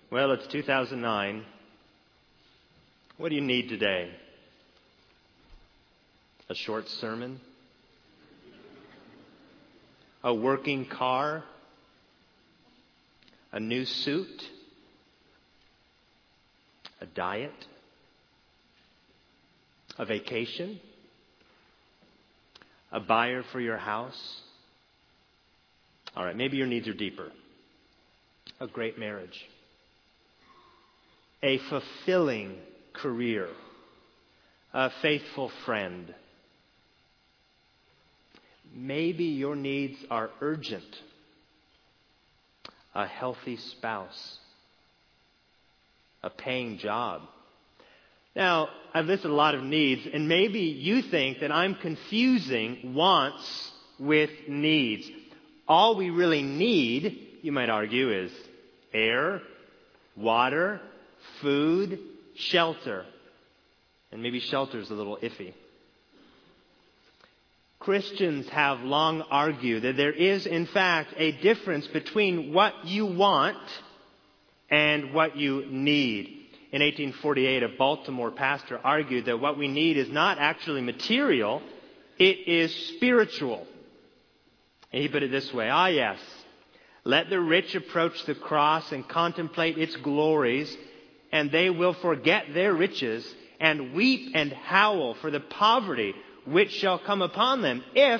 Well, it's 2009. What do you need today? A short sermon? A working car? A new suit? A diet? A vacation? A buyer for your house? All right, maybe your needs are deeper. A great marriage. A fulfilling career. A faithful friend. Maybe your needs are urgent. A healthy spouse. A paying job. Now, I've listed a lot of needs, and maybe you think that I'm confusing wants with needs. All we really need, you might argue, is air, water, food, shelter. And maybe shelter is a little iffy. Christians have long argued that there is, in fact, a difference between what you want and what you need. In 1848, a Baltimore pastor argued that what we need is not actually material, it is spiritual. And he put it this way, yes, let the rich approach the cross and contemplate its glories, and they will forget their riches and weep and howl for the poverty which shall come upon them if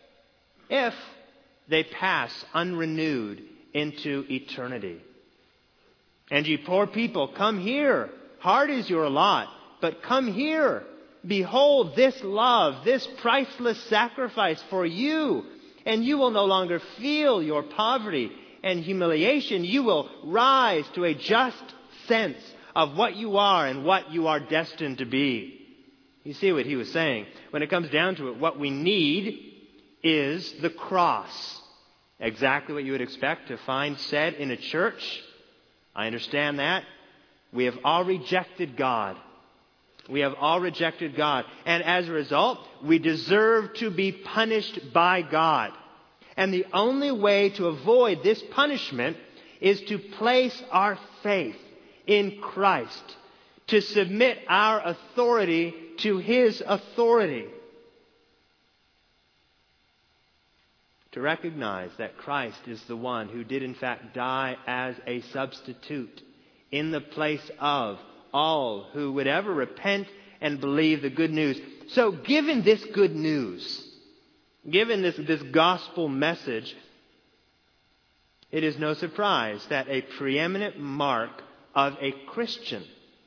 they pass unrenewed into eternity. And ye poor people, come here. Hard is your lot, but come here. Behold this love, this priceless sacrifice for you. And you will no longer feel your poverty and humiliation. You will rise to a just sense of what you are and what you are destined to be. You see what he was saying. When it comes down to it, what we need is the cross. Exactly what you would expect to find said in a church. I understand that. We have all rejected God. We have all rejected God. And as a result, we deserve to be punished by God. And the only way to avoid this punishment is to place our faith in Christ, to submit our authority to His authority, to recognize that Christ is the one who did in fact die as a substitute in the place of all who would ever repent and believe the good news. So given this good news, given this gospel message, it is no surprise that a preeminent mark of a Christian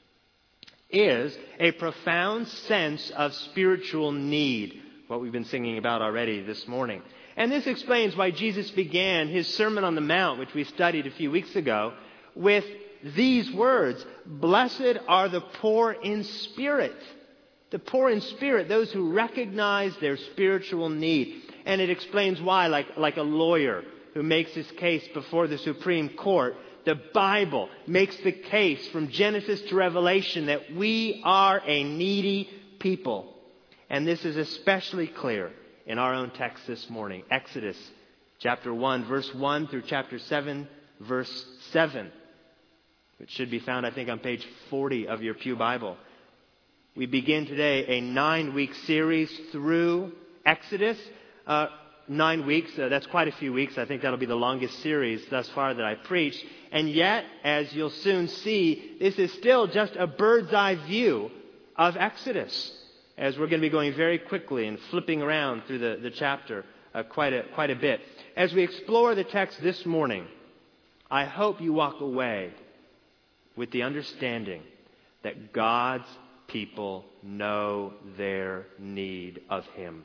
is a profound sense of spiritual need, what we've been singing about already this morning. And this explains why Jesus began His Sermon on the Mount, which we studied a few weeks ago, with these words, "Blessed are the poor in spirit." The poor in spirit, those who recognize their spiritual need. And it explains why, like a lawyer who makes his case before the Supreme Court, the Bible makes the case from Genesis to Revelation that we are a needy people. And this is especially clear in our own text this morning. Exodus chapter 1, verse 1 through chapter 7, verse 7. Which should be found, I think, on page 40 of your Pew Bible. We begin today a 9-week series through Exodus. 9 weeks, that's quite a few weeks. I think that'll be the longest series thus far that I preached. And yet, as you'll soon see, this is still just a bird's eye view of Exodus, as we're going to be going very quickly and flipping around through the chapter quite a bit. As we explore the text this morning, I hope you walk away with the understanding that God's people know their need of Him.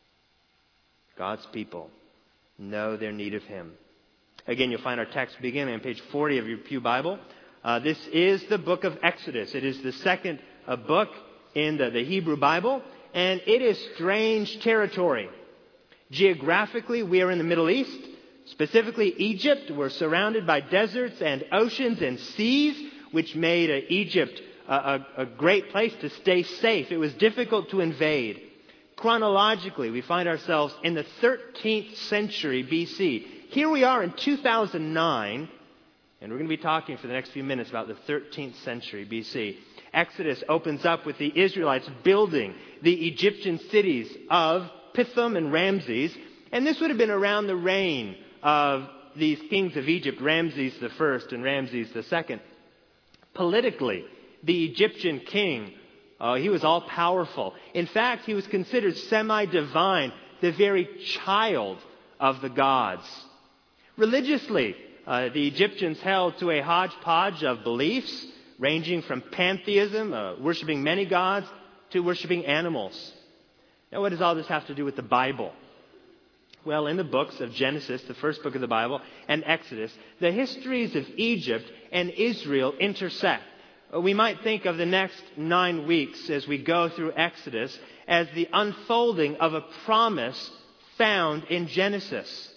God's people know their need of Him. Again, you'll find our text beginning on page 40 of your Pew Bible. This is the book of Exodus. It is the second book in the Hebrew Bible, and it is strange territory. Geographically, we are in the Middle East, specifically Egypt. We're surrounded by deserts and oceans and seas, which made Egypt a great place to stay safe. It was difficult to invade. Chronologically, we find ourselves in the 13th century BC. Here we are in 2009, And we're going to be talking for the next few minutes about the 13th century BC. Exodus opens up with the Israelites building the Egyptian cities of Pithom and Ramses. And this would have been around the reign of these kings of Egypt, Ramses I and Ramses II. Politically, the Egyptian king, he was all powerful. In fact, he was considered semi-divine, the very child of the gods. Religiously, the Egyptians held to a hodgepodge of beliefs, ranging from pantheism, worshiping many gods, to worshiping animals. Now, what does all this have to do with the Bible? Well, in the books of Genesis, the first book of the Bible, and Exodus, the histories of Egypt and Israel intersect. We might think of the next 9 weeks as we go through Exodus as the unfolding of a promise found in Genesis.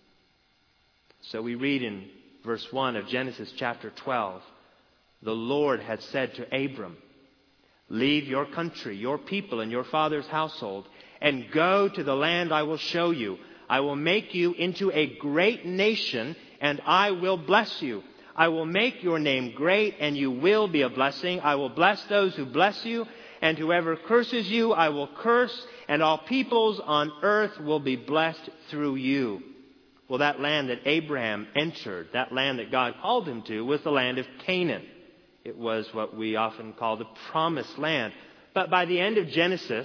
So we read in verse 1 of Genesis chapter 12, the Lord had said to Abram, "Leave your country, your people, and your father's household, and go to the land I will show you. I will make you into a great nation, and I will bless you. I will make your name great, and you will be a blessing. I will bless those who bless you, and whoever curses you, I will curse, and all peoples on earth will be blessed through you." Well, that land that Abraham entered, that land that God called him to, was the land of Canaan. It was what we often call the promised land. But by the end of Genesis,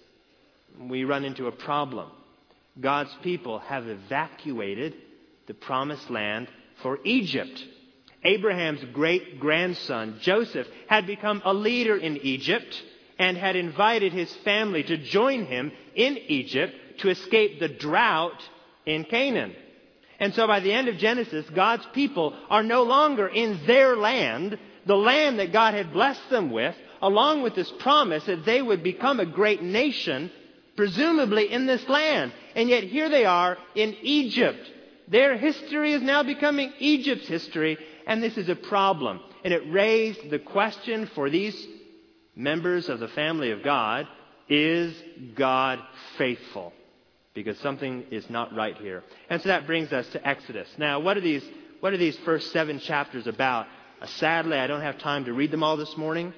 we run into a problem. God's people have evacuated the promised land for Egypt. Abraham's great-grandson, Joseph, had become a leader in Egypt and had invited his family to join him in Egypt to escape the drought in Canaan. And so by the end of Genesis, God's people are no longer in their land, the land that God had blessed them with, along with this promise that they would become a great nation, presumably in this land. And yet here they are in Egypt. Their history is now becoming Egypt's history, and this is a problem. And it raised the question for these members of the family of God, is God faithful? Because something is not right here. And so that brings us to Exodus. Now, what are these first 7 chapters about? Sadly, I don't have time to read them all this morning.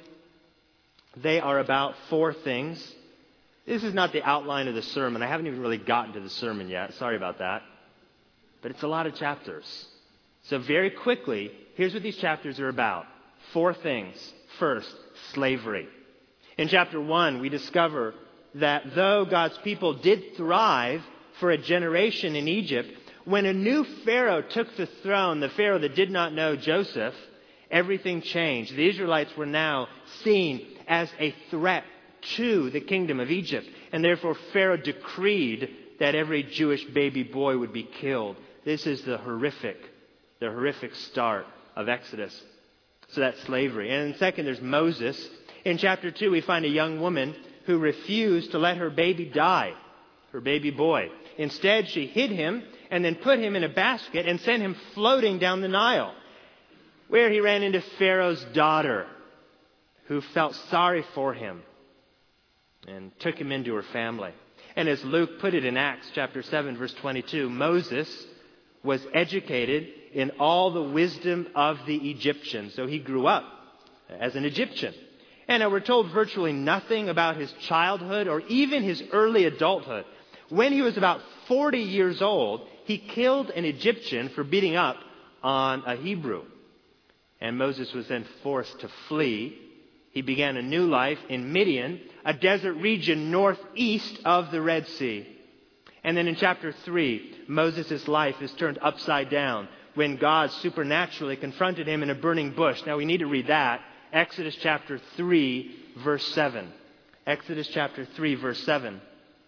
They are about 4 things. This is not the outline of the sermon. I haven't even really gotten to the sermon yet. Sorry about that. But it's a lot of chapters. So very quickly, here's what these chapters are about. 4 things. First, slavery. In chapter 1, we discover that though God's people did thrive for a generation in Egypt, when a new Pharaoh took the throne, the Pharaoh that did not know Joseph, everything changed. The Israelites were now seen as a threat to the kingdom of Egypt. And therefore Pharaoh decreed that every Jewish baby boy would be killed. This is the horrific start of Exodus. So that's slavery. And second, there's Moses. In chapter 2, we find a young woman who refused to let her baby die, her baby boy. Instead, she hid him and then put him in a basket and sent him floating down the Nile, where he ran into Pharaoh's daughter, who felt sorry for him and took him into her family. And as Luke put it in Acts chapter 7, verse 22, Moses was educated in all the wisdom of the Egyptians. So he grew up as an Egyptian. And we're told virtually nothing about his childhood or even his early adulthood. When he was about 40 years old, he killed an Egyptian for beating up on a Hebrew. And Moses was then forced to flee. He began a new life in Midian, a desert region northeast of the Red Sea. And then in chapter 3, Moses' life is turned upside down when God supernaturally confronted him in a burning bush. Now we need to read that. Exodus chapter 3, verse 7. Exodus chapter 3, verse 7.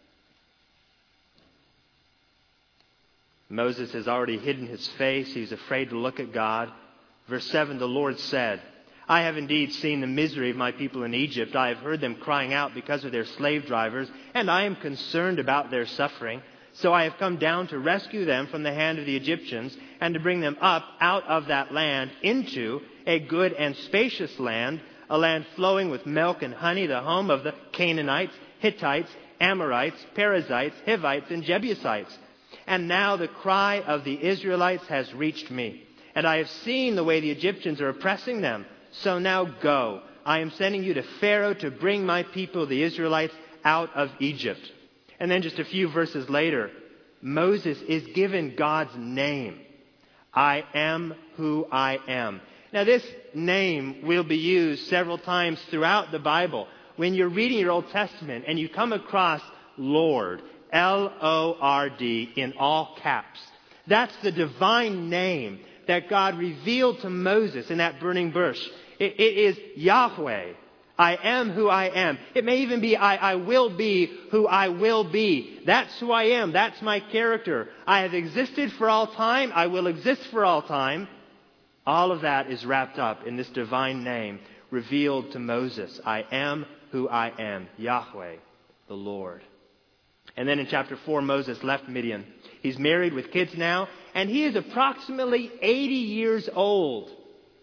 Moses has already hidden his face. He's afraid to look at God. Verse 7, the Lord said, "I have indeed seen the misery of my people in Egypt. I have heard them crying out because of their slave drivers, and I am concerned about their suffering. So I have come down to rescue them from the hand of the Egyptians and to bring them up out of that land into a good and spacious land, a land flowing with milk and honey, the home of the Canaanites, Hittites, Amorites, Perizzites, Hivites, and Jebusites. And now the cry of the Israelites has reached me. And I have seen the way the Egyptians are oppressing them. So now go. I am sending you to Pharaoh to bring my people, the Israelites, out of Egypt. And then just a few verses later, Moses is given God's name. I am who I am. Now this name will be used several times throughout the Bible. When you're reading your Old Testament and you come across Lord, L-O-R-D, in all caps, that's the divine name that God revealed to Moses in that burning bush. It is Yahweh. I am who I am. It may even be I will be who I will be. That's who I am. That's my character. I have existed for all time. I will exist for all time. All of that is wrapped up in this divine name revealed to Moses. I am who I am. Yahweh, the Lord. And then in chapter 4, Moses left Midian. He's married with kids now, and he is approximately 80 years old.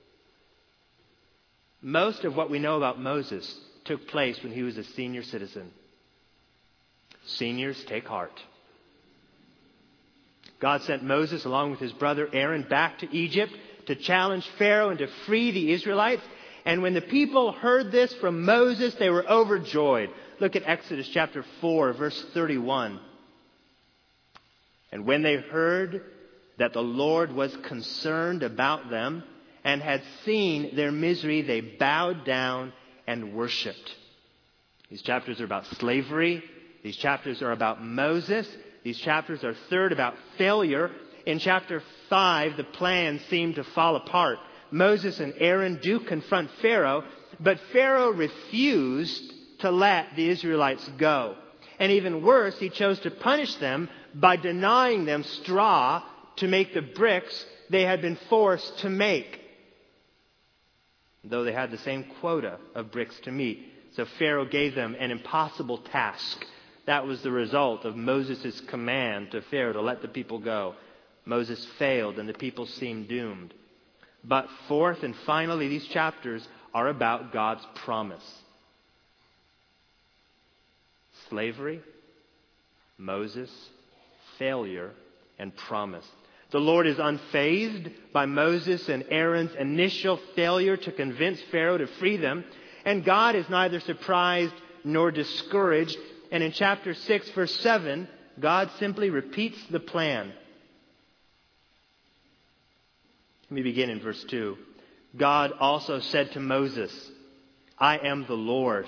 Most of what we know about Moses took place when he was a senior citizen. Seniors, take heart. God sent Moses along with his brother Aaron back to Egypt to challenge Pharaoh and to free the Israelites. And when the people heard this from Moses, they were overjoyed. Look at Exodus chapter 4, verse 31. And when they heard that the Lord was concerned about them and had seen their misery, they bowed down and worshipped. These chapters are about slavery. These chapters are about Moses. These chapters are third about failure. In chapter 5, the plans seem to fall apart. Moses and Aaron do confront Pharaoh, but Pharaoh refused to let the Israelites go. And even worse, he chose to punish them by denying them straw to make the bricks they had been forced to make, though they had the same quota of bricks to meet. So Pharaoh gave them an impossible task. That was the result of Moses' command to Pharaoh to let the people go. Moses failed and the people seemed doomed. But fourth and finally, these chapters are about God's promise. Slavery, Moses, failure, and promise. The Lord is unfazed by Moses and Aaron's initial failure to convince Pharaoh to free them. And God is neither surprised nor discouraged. And in chapter 6, verse 7, God simply repeats the plan. Let me begin in verse 2. God also said to Moses, I am the Lord.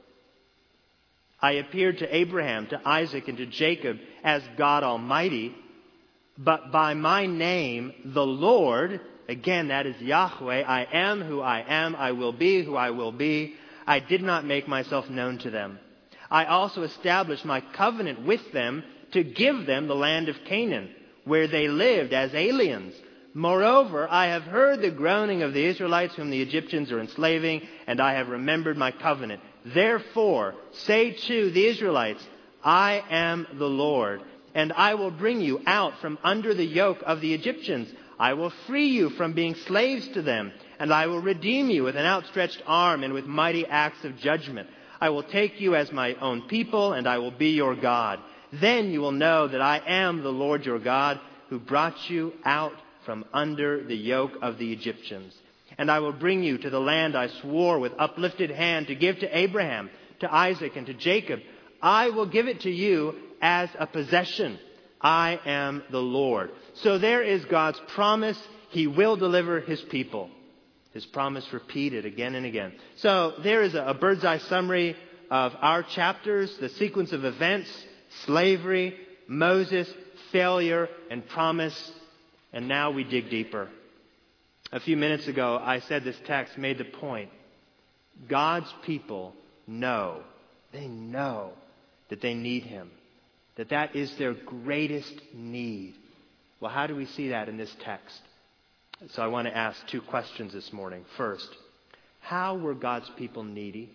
I appeared to Abraham, to Isaac, and to Jacob as God Almighty, but by my name, the Lord, again, that is Yahweh, I am who I am, I will be who I will be, I did not make myself known to them. I also established my covenant with them to give them the land of Canaan, where they lived as aliens. Moreover, I have heard the groaning of the Israelites whom the Egyptians are enslaving, and I have remembered my covenant. Therefore, say to the Israelites, I am the Lord, and I will bring you out from under the yoke of the Egyptians. I will free you from being slaves to them, and I will redeem you with an outstretched arm and with mighty acts of judgment. I will take you as my own people, and I will be your God. Then you will know that I am the Lord your God, who brought you out from under the yoke of the Egyptians. And I will bring you to the land I swore with uplifted hand to give to Abraham, to Isaac, and to Jacob. I will give it to you as a possession. I am the Lord. So there is God's promise. He will deliver his people. His promise repeated again and again. So there is a bird's eye summary of our chapters, the sequence of events, slavery, Moses, failure, and promise. And now we dig deeper. A few minutes ago, I said this text made the point. God's people know, they know that they need him. That is their greatest need. Well, how do we see that in this text? So I want to ask two questions this morning. First, how were God's people needy?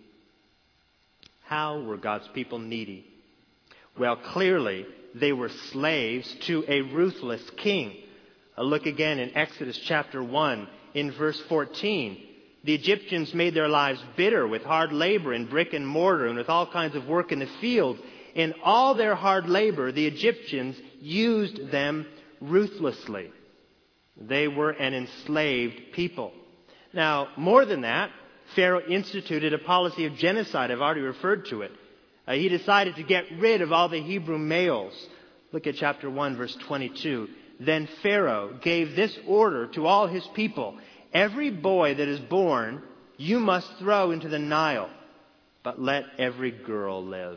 How were God's people needy? Well, clearly, they were slaves to a ruthless king. Look again in Exodus chapter 1 in verse 14. The Egyptians made their lives bitter with hard labor in brick and mortar and with all kinds of work in the field. In all their hard labor, the Egyptians used them ruthlessly. They were an enslaved people. Now, more than that, Pharaoh instituted a policy of genocide. I've already referred to it. He decided to get rid of all the Hebrew males. Look at chapter 1, verse 22. Then Pharaoh gave this order to all his people. Every boy that is born, you must throw into the Nile, but let every girl live.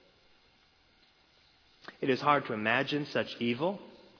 It is hard to imagine such evil.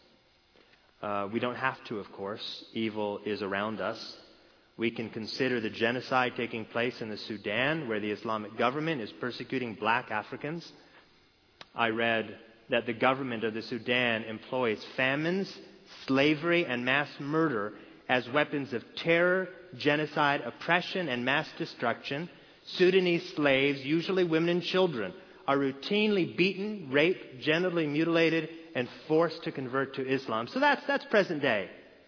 We don't have to, of course. Evil is around us. We can consider the genocide taking place in the Sudan, where the Islamic government is persecuting black Africans. I read that the government of the Sudan employs famines, slavery, and mass murder as weapons of terror, genocide, oppression, and mass destruction. Sudanese slaves, usually women and children, are routinely beaten, raped, genitally mutilated, and forced to convert to Islam. So that's present day.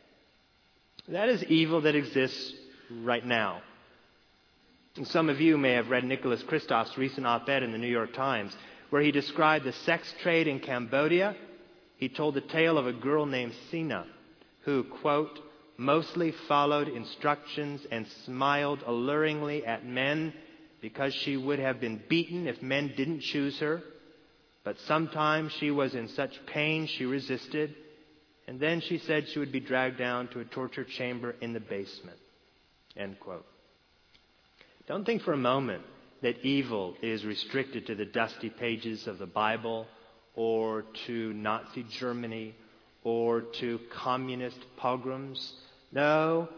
That is evil that exists right now. And some of you may have read Nicholas Kristof's recent op-ed in the New York Times, where he described the sex trade in Cambodia. He told the tale of a girl named Sina, who, quote, mostly followed instructions and smiled alluringly at men because she would have been beaten if men didn't choose her. But sometimes she was in such pain she resisted. And then she said she would be dragged down to a torture chamber in the basement. End quote. Don't think for a moment that evil is restricted to the dusty pages of the Bible or to Nazi Germany or to communist pogroms. No.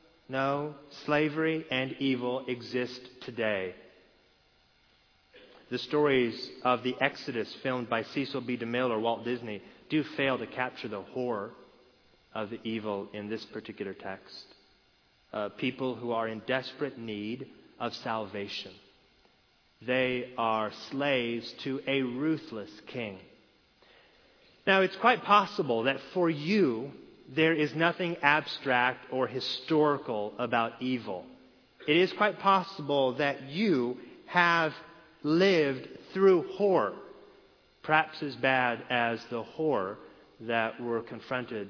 Slavery and evil exist today. The stories of the Exodus, filmed by Cecil B. DeMille or Walt Disney, do fail to capture the horror of the evil in this particular text. People who are in desperate need of salvation. They are slaves to a ruthless king. Now, it's quite possible that for you, there is nothing abstract or historical about evil. It is quite possible that you have lived through horror, perhaps as bad as the horror that we're confronted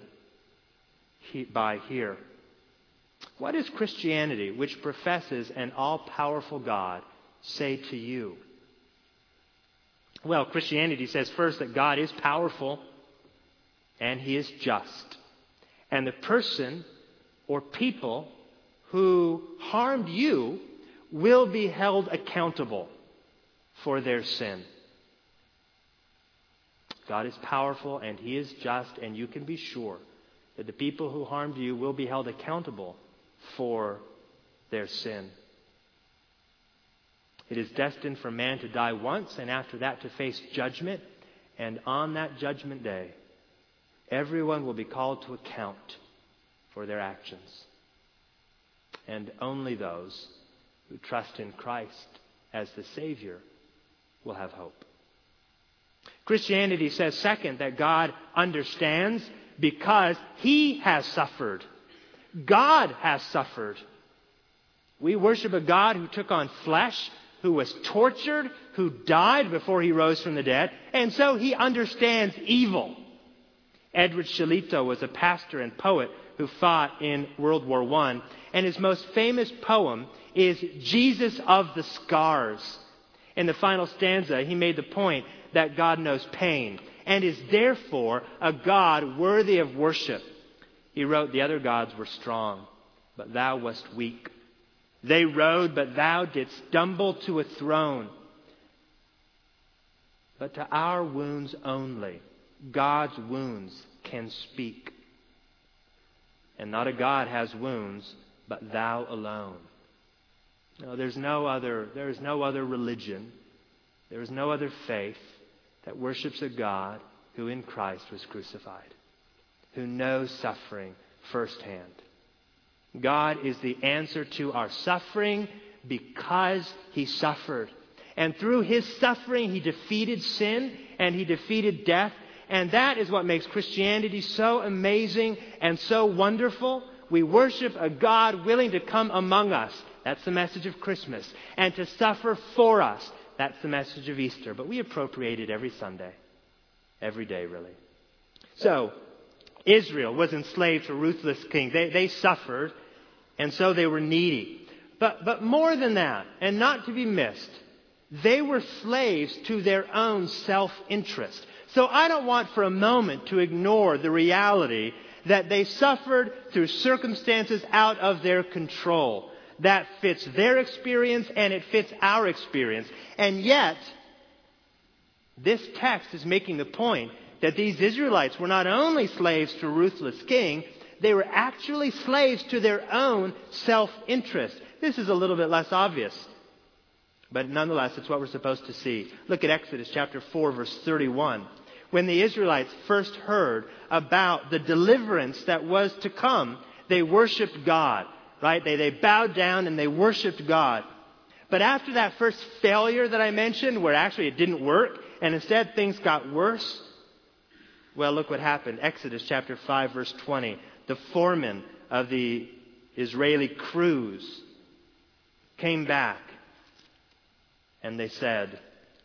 by here. What does Christianity, which professes an all-powerful God, say to you? Well, Christianity says first that God is powerful and He is just. And the person or people who harmed you will be held accountable for their sin. God is powerful and He is just, and you can be sure that the people who harmed you will be held accountable for their sin. It is destined for man to die once, and after that to face judgment. And on that judgment day, everyone will be called to account for their actions. And only those who trust in Christ as the Savior will have hope. Christianity says, second, that God understands because He has suffered. God has suffered. We worship a God who took on flesh, who was tortured, who died before He rose from the dead, and so He understands evil. Edward Shalito was a pastor and poet who fought in World War I, and his most famous poem is Jesus of the Scars. In the final stanza, he made the point that God knows pain and is therefore a God worthy of worship. He wrote, the other gods were strong, but thou wast weak. They rode, but thou didst stumble to a throne. But to our wounds only, God's wounds can speak. And not a God has wounds, but thou alone. No, there is no other religion, there is no other faith that worships a God who in Christ was crucified, who knows suffering firsthand. God is the answer to our suffering because He suffered. And through His suffering, He defeated sin and He defeated death. And that is what makes Christianity so amazing and so wonderful. We worship a God willing to come among us. That's the message of Christmas. And to suffer for us. That's the message of Easter. But we appropriate it every Sunday. Every day, really. So, Israel was enslaved to a ruthless king. They suffered, and so they were needy. But more than that, and not to be missed, they were slaves to their own self-interest. So I don't want for a moment to ignore the reality that they suffered through circumstances out of their control. That fits their experience and it fits our experience. And yet, this text is making the point that these Israelites were not only slaves to a ruthless king, they were actually slaves to their own self-interest. This is a little bit less obvious, but nonetheless, it's what we're supposed to see. Look at Exodus chapter 4, verse 31. When the Israelites first heard about the deliverance that was to come, they worshiped God, right? They bowed down and they worshiped God. But after that first failure that I mentioned, where actually it didn't work, and instead things got worse, well, look what happened. Exodus chapter 5, verse 20. The foreman of the Israeli crews came back and they said,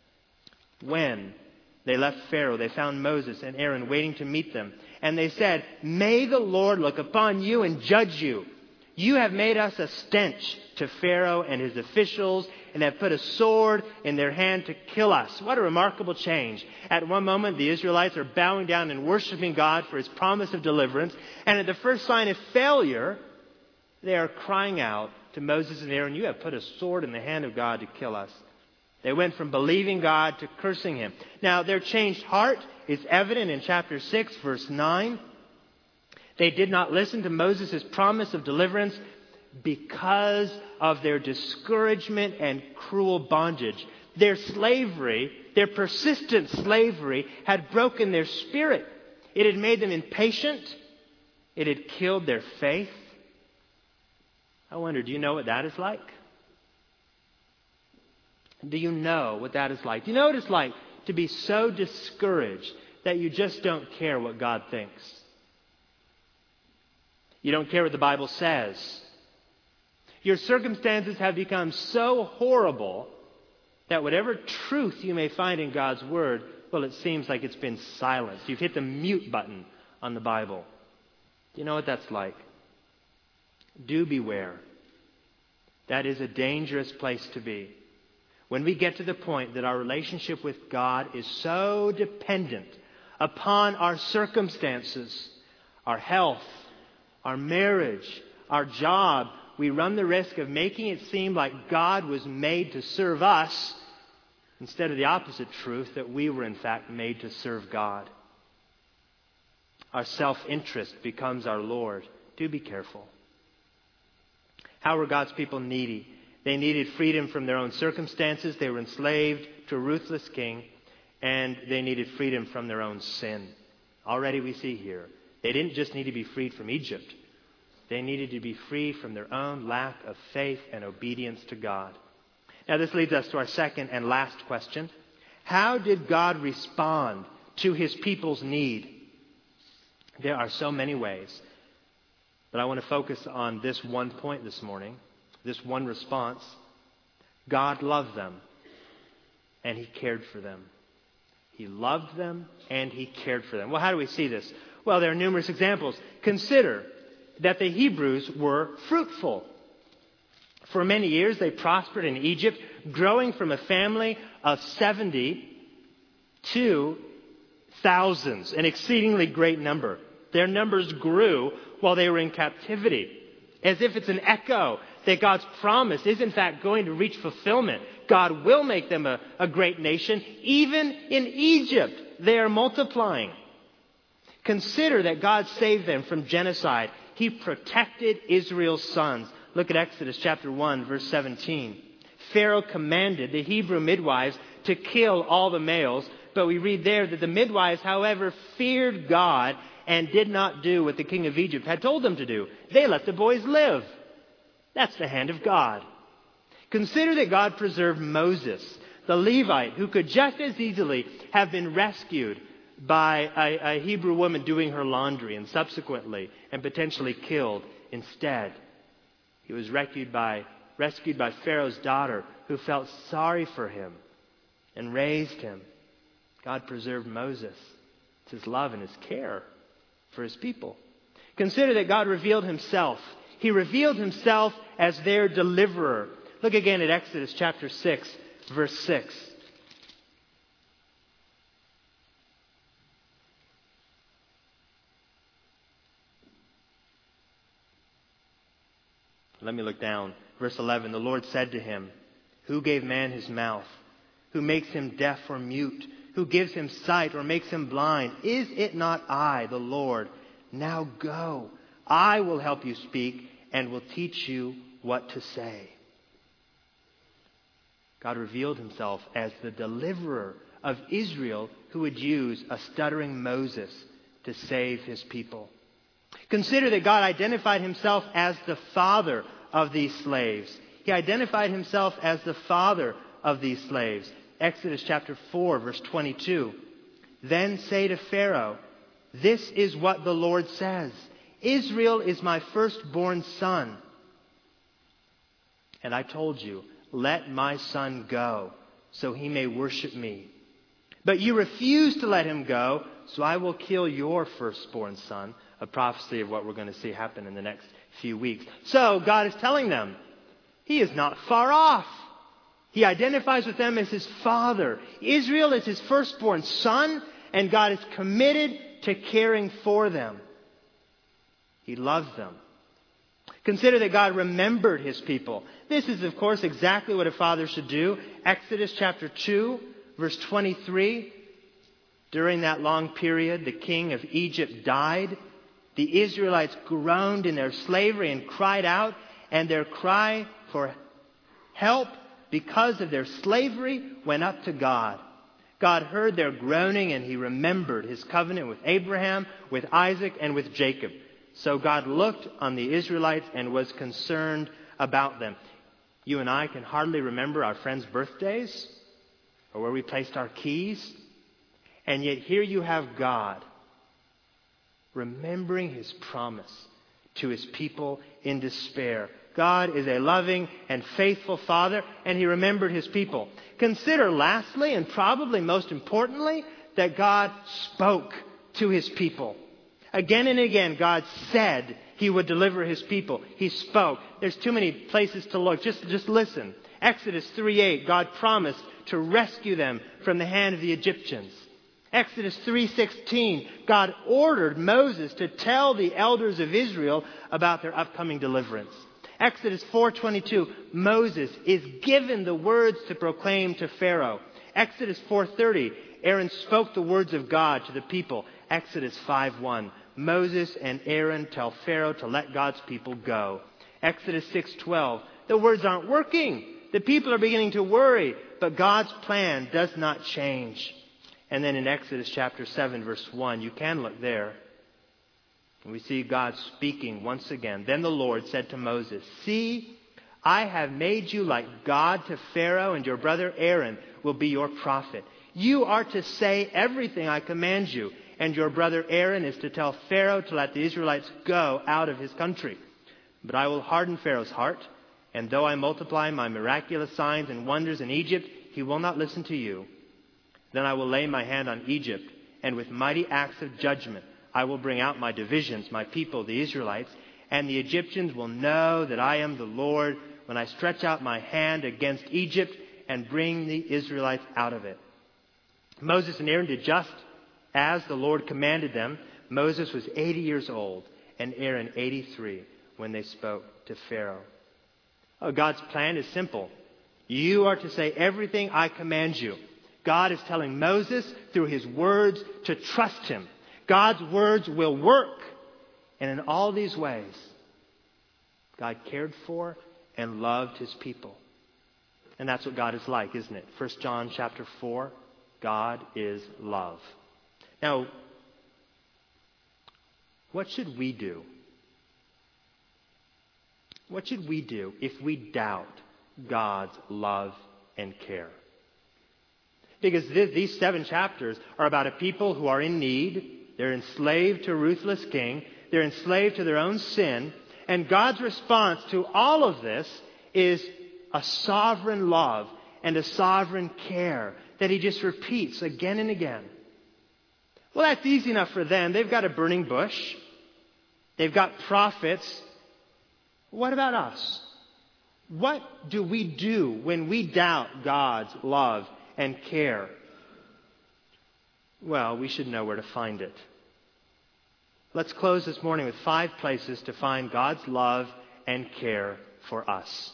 when they left Pharaoh, they found Moses and Aaron waiting to meet them. And they said, may the Lord look upon you and judge you. You have made us a stench to Pharaoh and his officials and have put a sword in their hand to kill us. What a remarkable change. At one moment, the Israelites are bowing down and worshiping God for his promise of deliverance. And at the first sign of failure, they are crying out to Moses and Aaron, you have put a sword in the hand of God to kill us. They went from believing God to cursing him. Now, their changed heart is evident in chapter 6, verse 9. They did not listen to Moses' promise of deliverance because of their discouragement and cruel bondage. Their slavery, their persistent slavery, had broken their spirit. It had made them impatient. It had killed their faith. I wonder, do you know what that is like? Do you know what that is like? Do you know what it's like to be so discouraged that you just don't care what God thinks? You don't care what the Bible says. Your circumstances have become so horrible that whatever truth you may find in God's Word, well, it seems like it's been silenced. You've hit the mute button on the Bible. Do you know what that's like? Do beware. That is a dangerous place to be. When we get to the point that our relationship with God is so dependent upon our circumstances, our health, our marriage, our job, we run the risk of making it seem like God was made to serve us instead of the opposite truth, that we were in fact made to serve God. Our self-interest becomes our Lord. Do be careful. How were God's people needy? They needed freedom from their own circumstances. They were enslaved to a ruthless king, and they needed freedom from their own sin. Already we see here, they didn't just need to be freed from Egypt. They needed to be free from their own lack of faith and obedience to God. Now this leads us to our second and last question. How did God respond to his people's need? There are so many ways, but I want to focus on this one point this morning, this one response. God loved them, and he cared for them. He loved them, and he cared for them. Well, how do we see this? Well, there are numerous examples. Consider that the Hebrews were fruitful. For many years, they prospered in Egypt, growing from a family of 70 to thousands, an exceedingly great number. Their numbers grew while they were in captivity, as if it's an echo that God's promise is in fact going to reach fulfillment. God will make them a great nation. Even in Egypt, they are multiplying. Consider that God saved them from genocide. He protected Israel's sons. Look at Exodus chapter 1, verse 17. Pharaoh commanded the Hebrew midwives to kill all the males, but we read there that the midwives, however, feared God and did not do what the king of Egypt had told them to do. They let the boys live. That's the hand of God. Consider that God preserved Moses, the Levite, who could just as easily have been rescued by a Hebrew woman doing her laundry and subsequently and potentially killed. Instead, he was rescued by Pharaoh's daughter, who felt sorry for him and raised him. God preserved Moses. It's his love and his care for his people. Consider that God revealed himself. He revealed himself as their deliverer. Look again at Exodus chapter 6, verse 6. Let me look down. Verse 11, the Lord said to him, "Who gave man his mouth? Who makes him deaf or mute? Who gives him sight or makes him blind? Is it not I, the Lord? Now go. I will help you speak and will teach you what to say." God revealed himself as the deliverer of Israel who would use a stuttering Moses to save his people. Consider that God identified himself as the father of these slaves. He identified himself as the father of these slaves. Exodus chapter 4, verse 22. "Then say to Pharaoh, 'This is what the Lord says. Israel is my firstborn son. And I told you, let my son go, so he may worship me. But you refuse to let him go, so I will kill your firstborn son.'" A prophecy of what we're going to see happen in the next few weeks. So God is telling them, he is not far off. He identifies with them as his father. Israel is his firstborn son, and God is committed to caring for them. He loves them. Consider that God remembered his people. This is, of course, exactly what a father should do. Exodus chapter 2, verse 23. During that long period, the king of Egypt died. The Israelites groaned in their slavery and cried out, and their cry for help because of their slavery went up to God. God heard their groaning, and he remembered his covenant with Abraham, with Isaac, and with Jacob. So God looked on the Israelites and was concerned about them. You and I can hardly remember our friends' birthdays or where we placed our keys. And yet here you have God remembering his promise to his people in despair. God is a loving and faithful Father, and he remembered his people. Consider lastly, and probably most importantly, that God spoke to his people. Again and again, God said he would deliver his people. He spoke. There's too many places to look. Just listen. Exodus 3:8, God promised to rescue them from the hand of the Egyptians. Exodus 3:16, God ordered Moses to tell the elders of Israel about their upcoming deliverance. Exodus 4:22, Moses is given the words to proclaim to Pharaoh. Exodus 4:30, Aaron spoke the words of God to the people. Exodus 5:1, Moses and Aaron tell Pharaoh to let God's people go. Exodus 6:12, the words aren't working. The people are beginning to worry, but God's plan does not change. And then in Exodus chapter 7, verse 1, you can look there. We see God speaking once again. Then the Lord said to Moses, "See, I have made you like God to Pharaoh, and your brother Aaron will be your prophet. You are to say everything I command you, and your brother Aaron is to tell Pharaoh to let the Israelites go out of his country. But I will harden Pharaoh's heart, and though I multiply my miraculous signs and wonders in Egypt, he will not listen to you. Then I will lay my hand on Egypt, and with mighty acts of judgment I will bring out my divisions, my people, the Israelites, and the Egyptians will know that I am the Lord when I stretch out my hand against Egypt and bring the Israelites out of it." Moses and Aaron did just as the Lord commanded them. Moses was 80 years old and Aaron 83 when they spoke to Pharaoh. God's plan is simple. You are to say everything I command you. God is telling Moses through his words to trust him. God's words will work. And in all these ways, God cared for and loved his people. And that's what God is like, isn't it? 1 John chapter 4, God is love. Now, what should we do? What should we do if we doubt God's love and care? Because these 7 chapters are about a people who are in need. They're enslaved to a ruthless king. They're enslaved to their own sin. And God's response to all of this is a sovereign love and a sovereign care that he just repeats again and again. Well, that's easy enough for them. They've got a burning bush. They've got prophets. What about us? What do we do when we doubt God's love and care? Well, we should know where to find it. Let's close this morning with 5 places to find God's love and care for us.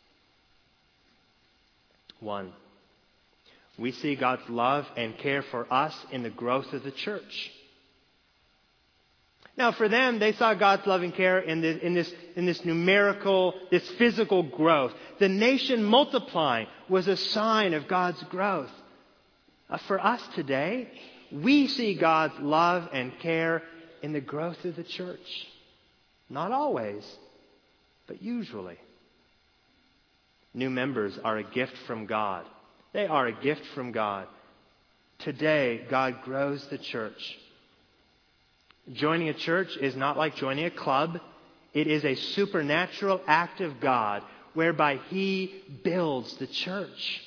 1, we see God's love and care for us in the growth of the church. Now, for them, they saw God's love and care in this numerical, this physical growth. The nation multiplying was a sign of God's growth. For us today, we see God's love and care in the growth of the church. Not always, but usually. New members are a gift from God. They are a gift from God. Today, God grows the church. Joining a church is not like joining a club. It is a supernatural act of God whereby He builds the church.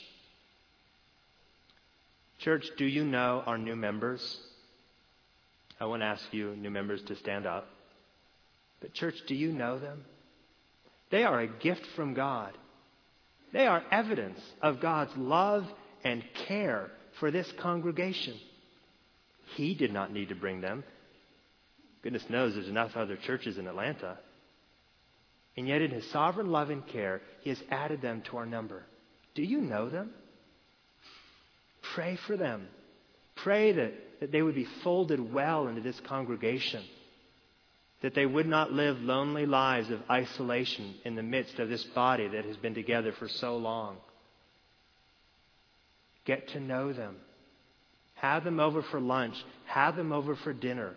Church, do you know our new members? I won't ask you new members to stand up. But church, do you know them? They are a gift from God. They are evidence of God's love and care for this congregation. He did not need to bring them. Goodness knows there's enough other churches in Atlanta. And yet in His sovereign love and care, He has added them to our number. Do you know them? Pray for them. Pray that they would be folded well into this congregation. That they would not live lonely lives of isolation in the midst of this body that has been together for so long. Get to know them. Have them over for lunch. Have them over for dinner.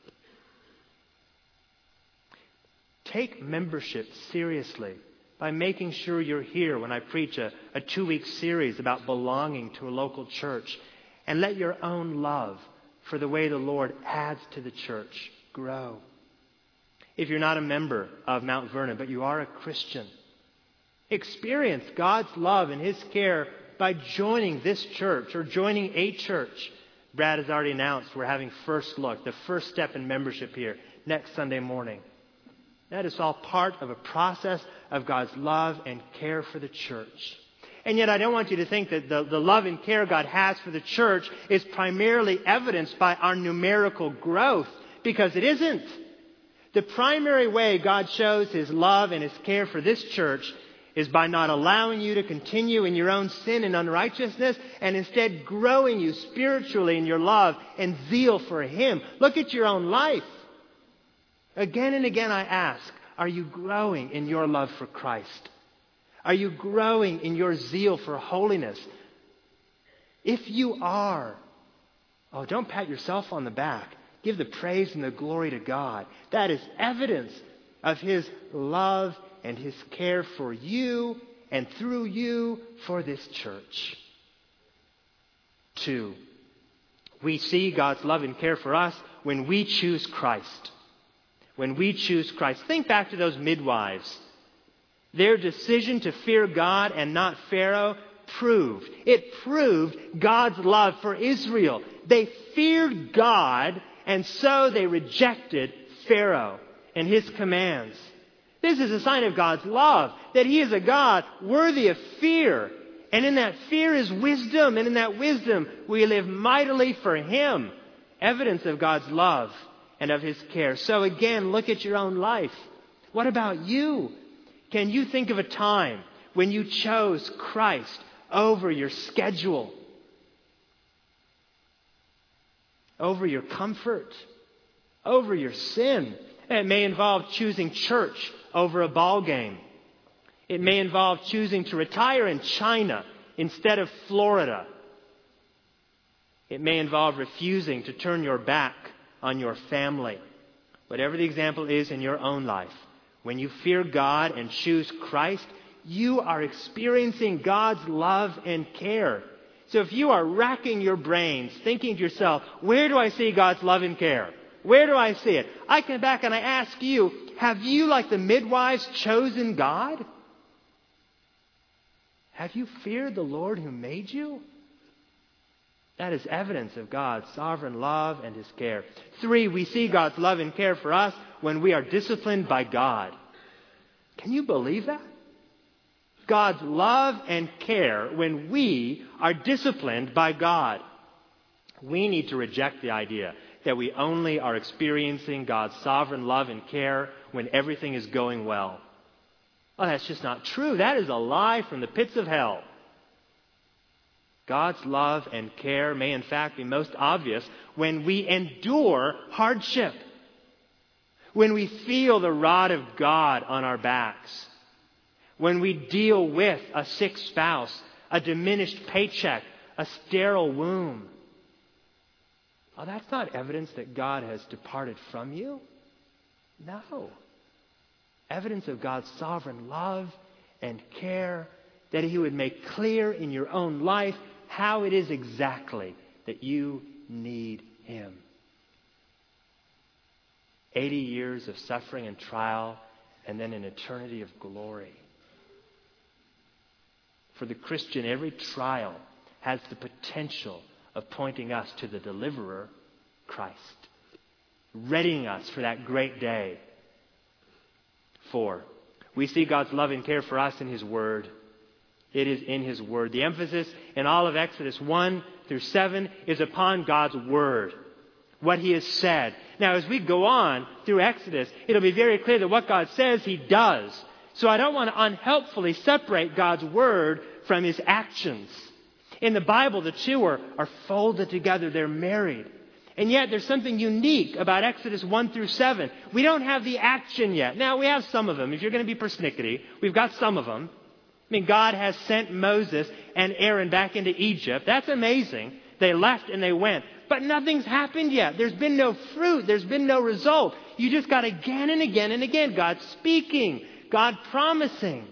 Take membership seriously by making sure you're here when I preach a 2-week series about belonging to a local church. And let your own love for the way the Lord adds to the church grow. If you're not a member of Mount Vernon, but you are a Christian, experience God's love and His care by joining this church or joining a church. Brad has already announced we're having First Look, the first step in membership here, next Sunday morning. That is all part of a process of God's love and care for the church. And yet I don't want you to think that the love and care God has for the church is primarily evidenced by our numerical growth, because it isn't. The primary way God shows His love and His care for this church is by not allowing you to continue in your own sin and unrighteousness, and instead growing you spiritually in your love and zeal for Him. Look at your own life. Again and again I ask, are you growing in your love for Christ? Are you growing in your zeal for holiness? If you are, don't pat yourself on the back. Give the praise and the glory to God. That is evidence of His love and His care for you and through you for this church. 2, we see God's love and care for us when we choose Christ. When we choose Christ. Think back to those midwives. Their decision to fear God and not Pharaoh proved God's love for Israel. They feared God, and so they rejected Pharaoh and his commands. This is a sign of God's love, that He is a God worthy of fear. And in that fear is wisdom, and in that wisdom we live mightily for Him. Evidence of God's love and of His care. So again, look at your own life. What about you? Can you think of a time when you chose Christ over your schedule, over your comfort, over your sin? It may involve choosing church over a ball game. It may involve choosing to retire in China instead of Florida. It may involve refusing to turn your back on your family. Whatever the example is in your own life, when you fear God and choose Christ, you are experiencing God's love and care. So if you are racking your brains, thinking to yourself, where do I see God's love and care? Where do I see it? I come back and I ask you, have you, like the midwives, chosen God? Have you feared the Lord who made you? That is evidence of God's sovereign love and His care. 3, we see God's love and care for us when we are disciplined by God. Can you believe that? God's love and care when we are disciplined by God. We need to reject the idea that we only are experiencing God's sovereign love and care when everything is going well. Oh, that's just not true. That is a lie from the pits of hell. God's love and care may in fact be most obvious when we endure hardship, when we feel the rod of God on our backs, when we deal with a sick spouse, a diminished paycheck, a sterile womb. Oh, that's not evidence that God has departed from you. No. Evidence of God's sovereign love and care, that He would make clear in your own life how it is exactly that you need Him. 80 years of suffering and trial, and then an eternity of glory. For the Christian, every trial has the potential of pointing us to the deliverer, Christ, readying us for that great day. 4, we see God's love and care for us in His Word. It is in His Word. The emphasis in all of Exodus 1 through 7 is upon God's Word, what He has said. Now, as we go on through Exodus, it'll be very clear that what God says, He does. So I don't want to unhelpfully separate God's Word from His actions. In the Bible, the two are folded together. They're married. And yet there's something unique about Exodus 1 through 7. We don't have the action yet. Now, we have some of them. If you're going to be persnickety, we've got some of them. I mean, God has sent Moses and Aaron back into Egypt. That's amazing. They left and they went. But nothing's happened yet. There's been no fruit. There's been no result. You just got again and again and again God speaking, God promising.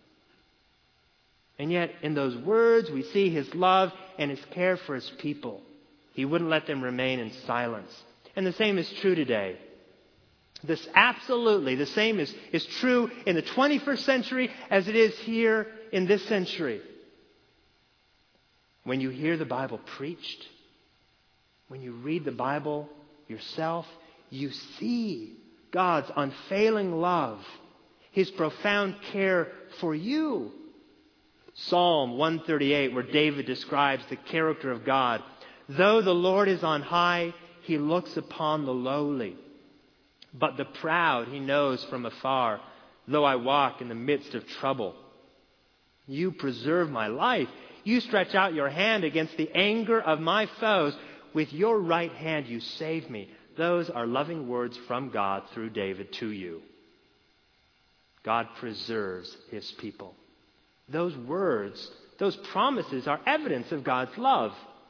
And yet in those words we see His love and His care for His people. He wouldn't let them remain in silence. And the same is true today. This absolutely, the same is true in the 21st century as it is here in this century. When you hear the Bible preached, when you read the Bible yourself, you see God's unfailing love, His profound care for you. Psalm 138, where David describes the character of God. Though the Lord is on high, He looks upon the lowly. But the proud He knows from afar, though I walk in the midst of trouble. You preserve my life. You stretch out your hand against the anger of my foes. With your right hand you save me. Those are loving words from God through David to you. God preserves His people. Those words, those promises are evidence of God's love.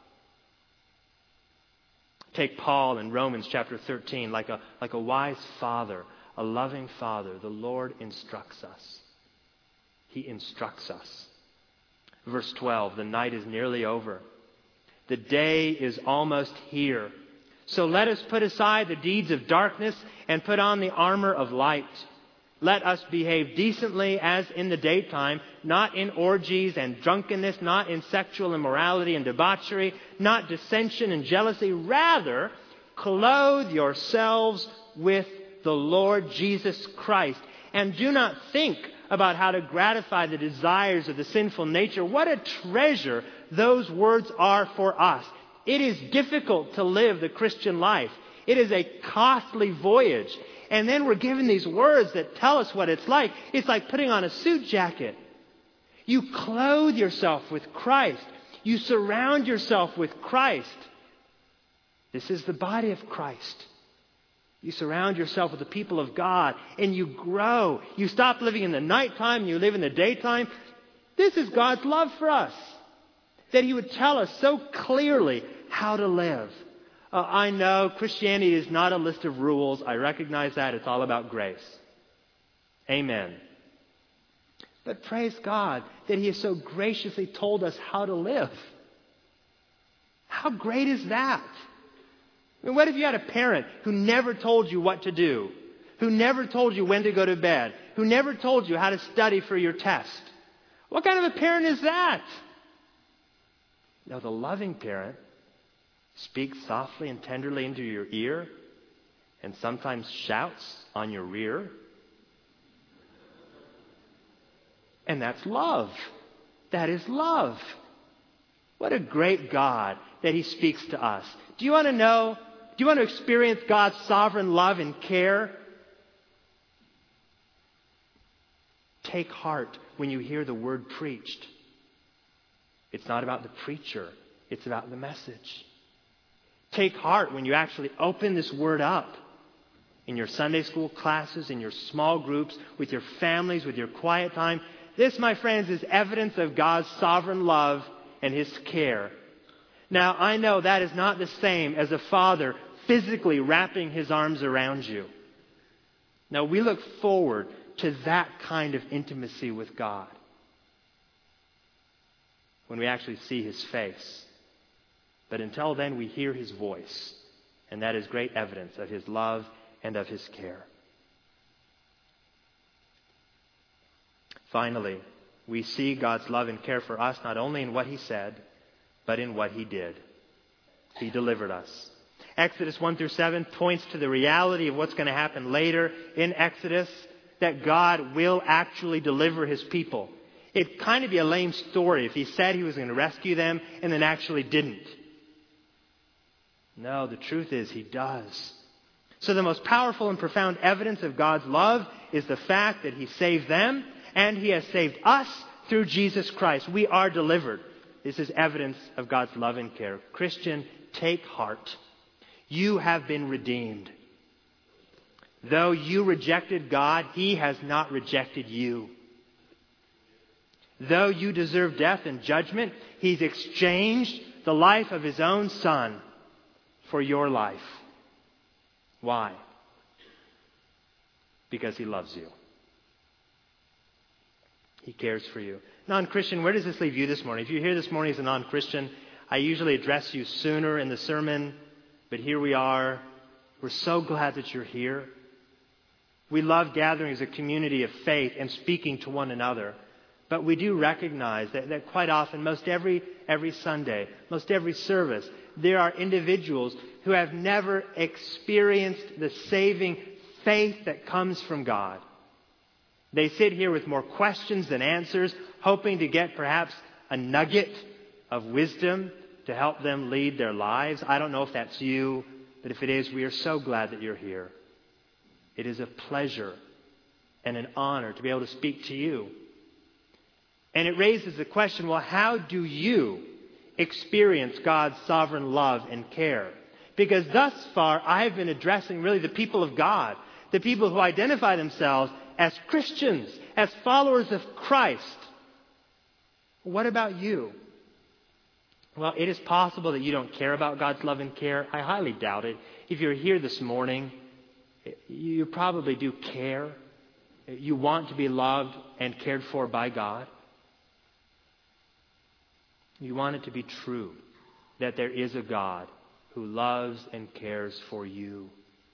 Take Paul in Romans chapter 13, like a wise father, a loving father, the Lord instructs us. He instructs us. Verse 12, the night is nearly over. The day is almost here. So let us put aside the deeds of darkness and put on the armor of light. Let us behave decently as in the daytime, not in orgies and drunkenness, not in sexual immorality and debauchery, not dissension and jealousy. Rather, clothe yourselves with the Lord Jesus Christ. And do not think about how to gratify the desires of the sinful nature. What a treasure those words are for us. It is difficult to live the Christian life. It is a costly voyage. And then we're given these words that tell us what it's like. It's like putting on a suit jacket. You clothe yourself with Christ. You surround yourself with Christ. This is the body of Christ. You surround yourself with the people of God and you grow. You stop living in the nighttime and you live in the daytime. This is God's love for us. That He would tell us so clearly how to live. I know Christianity is not a list of rules. I recognize that. It's all about grace. Amen. But praise God that He has so graciously told us how to live. How great is that? I mean, what if you had a parent who never told you what to do, who never told you when to go to bed, who never told you how to study for your test? What kind of a parent is that? No, the loving parent speaks softly and tenderly into your ear, and sometimes shouts on your rear. And that's love. That is love. What a great God that He speaks to us. Do you want to know? Do you want to experience God's sovereign love and care? Take heart when you hear the word preached. It's not about the preacher. It's about the message. Take heart when you actually open this word up in your Sunday school classes, in your small groups, with your families, with your quiet time. This, my friends, is evidence of God's sovereign love and His care. Now, I know that is not the same as a father physically wrapping his arms around you. Now, we look forward to that kind of intimacy with God when we actually see His face. But until then, we hear His voice, and that is great evidence of His love and of His care. Finally, we see God's love and care for us not only in what He said, but in what He did. He delivered us. Exodus 1 through 7 points to the reality of what's going to happen later in Exodus, that God will actually deliver His people. It'd kind of be a lame story if He said He was going to rescue them and then actually didn't. No, the truth is He does. So the most powerful and profound evidence of God's love is the fact that He saved them and He has saved us through Jesus Christ. We are delivered. This is evidence of God's love and care. Christian, take heart. You have been redeemed. Though you rejected God, He has not rejected you. Though you deserve death and judgment, He's exchanged the life of His own Son for your life. Why? Because He loves you. He cares for you. Non-Christian, where does this leave you this morning? If you're here this morning as a non-Christian, I usually address you sooner in the sermon, but here we are. We're so glad that you're here. We love gathering as a community of faith and speaking to one another. But we do recognize that quite often, most every Sunday, most every service, there are individuals who have never experienced the saving faith that comes from God. They sit here with more questions than answers, hoping to get perhaps a nugget of wisdom to help them lead their lives. I don't know if that's you, but if it is, we are so glad that you're here. It is a pleasure and an honor to be able to speak to you. And it raises the question, well, how do you experience God's sovereign love and care? Because thus far, I've been addressing really the people of God, the people who identify themselves as Christians, as followers of Christ. What about you? Well, it is possible that you don't care about God's love and care. I highly doubt it. If you're here this morning, you probably do care. You want to be loved and cared for by God. You want it to be true that there is a God who loves and cares for you.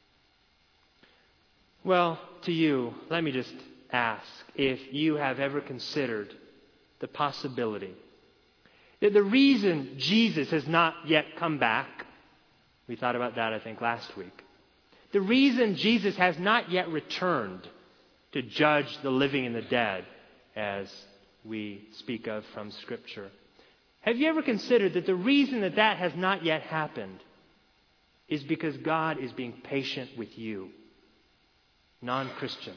Well, to you, let me just ask if you have ever considered the possibility that the reason Jesus has not yet come back, we thought about that, I think, last week. The reason Jesus has not yet returned to judge the living and the dead, as we speak of from Scripture. Have you ever considered that the reason that has not yet happened is because God is being patient with you, non-Christian?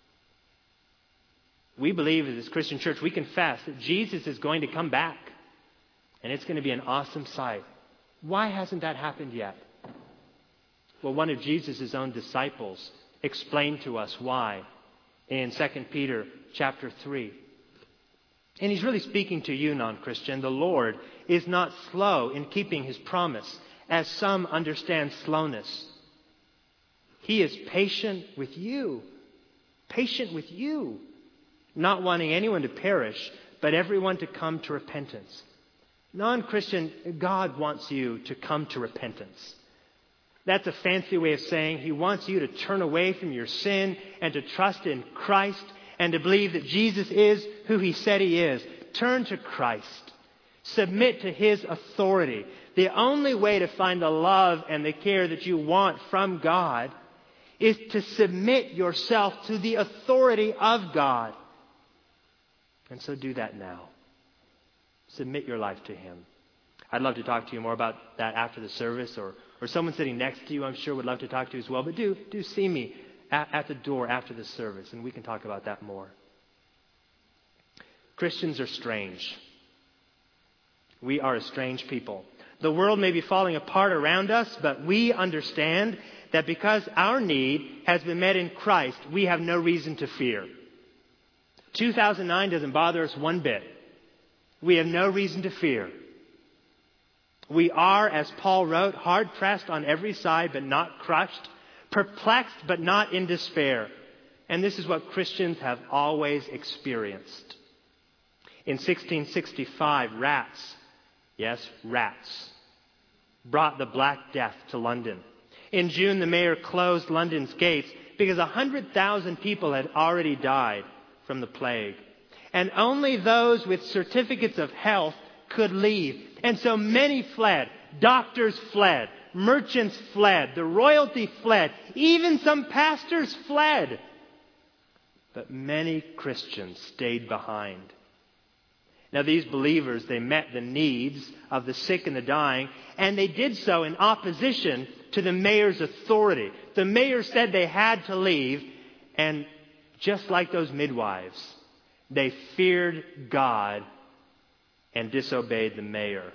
We believe as this Christian church, we confess that Jesus is going to come back. And it's going to be an awesome sight. Why hasn't that happened yet? Well, one of Jesus' own disciples explained to us why in 2 Peter chapter 3. And he's really speaking to you, non-Christian. The Lord is not slow in keeping His promise, as some understand slowness. He is patient with you. Patient with you. Not wanting anyone to perish, but everyone to come to repentance. Non-Christian, God wants you to come to repentance. That's a fancy way of saying He wants you to turn away from your sin and to trust in Christ and to believe that Jesus is who He said He is. Turn to Christ. Submit to His authority. The only way to find the love and the care that you want from God is to submit yourself to the authority of God. And so do that now. Submit your life to Him. I'd love to talk to you more about that after the service, or someone sitting next to you I'm sure would love to talk to you as well. But do see me at the door after the service, and we can talk about that more. Christians are strange. We are a strange people. The world may be falling apart around us, but we understand that because our need has been met in Christ, we have no reason to fear. 2009 doesn't bother us one bit. We have no reason to fear. We are, as Paul wrote, hard-pressed on every side but not crushed, perplexed but not in despair. And this is what Christians have always experienced. In 1665, rats, yes, rats, brought the Black Death to London. In June, the mayor closed London's gates because 100,000 people had already died from the plague. And only those with certificates of health could leave. And so many fled. Doctors fled. Merchants fled. The royalty fled. Even some pastors fled. But many Christians stayed behind. Now these believers, they met the needs of the sick and the dying, and they did so in opposition to the mayor's authority. The mayor said they had to leave, and just like those midwives, they feared God and disobeyed the mayor.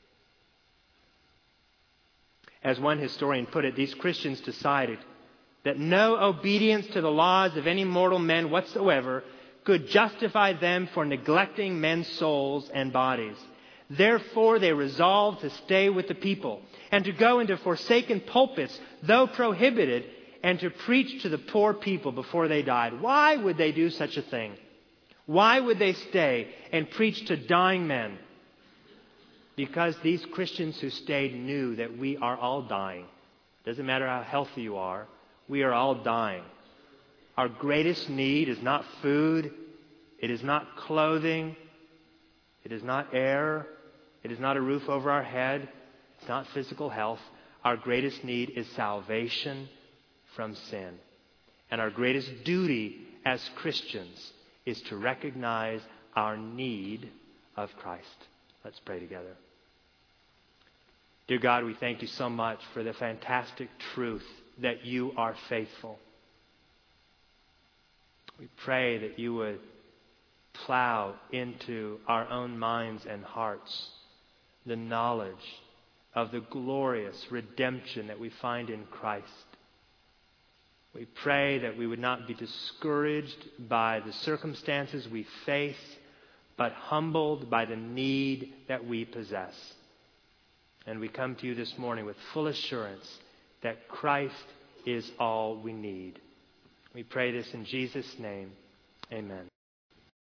As one historian put it, these Christians decided that no obedience to the laws of any mortal men whatsoever could justify them for neglecting men's souls and bodies. Therefore, they resolved to stay with the people and to go into forsaken pulpits, though prohibited, and to preach to the poor people before they died. Why would they do such a thing? Why would they stay and preach to dying men? Because these Christians who stayed knew that we are all dying. Doesn't matter how healthy you are, we are all dying. Our greatest need is not food, it is not clothing, it is not air, it is not a roof over our head, it's not physical health. Our greatest need is salvation from sin. And our greatest duty as Christians is to recognize our need of Christ. Let's pray together. Dear God, we thank you so much for the fantastic truth that you are faithful. We pray that you would plow into our own minds and hearts the knowledge of the glorious redemption that we find in Christ. We pray that we would not be discouraged by the circumstances we face, but humbled by the need that we possess. And we come to you this morning with full assurance that Christ is all we need. We pray this in Jesus' name. Amen.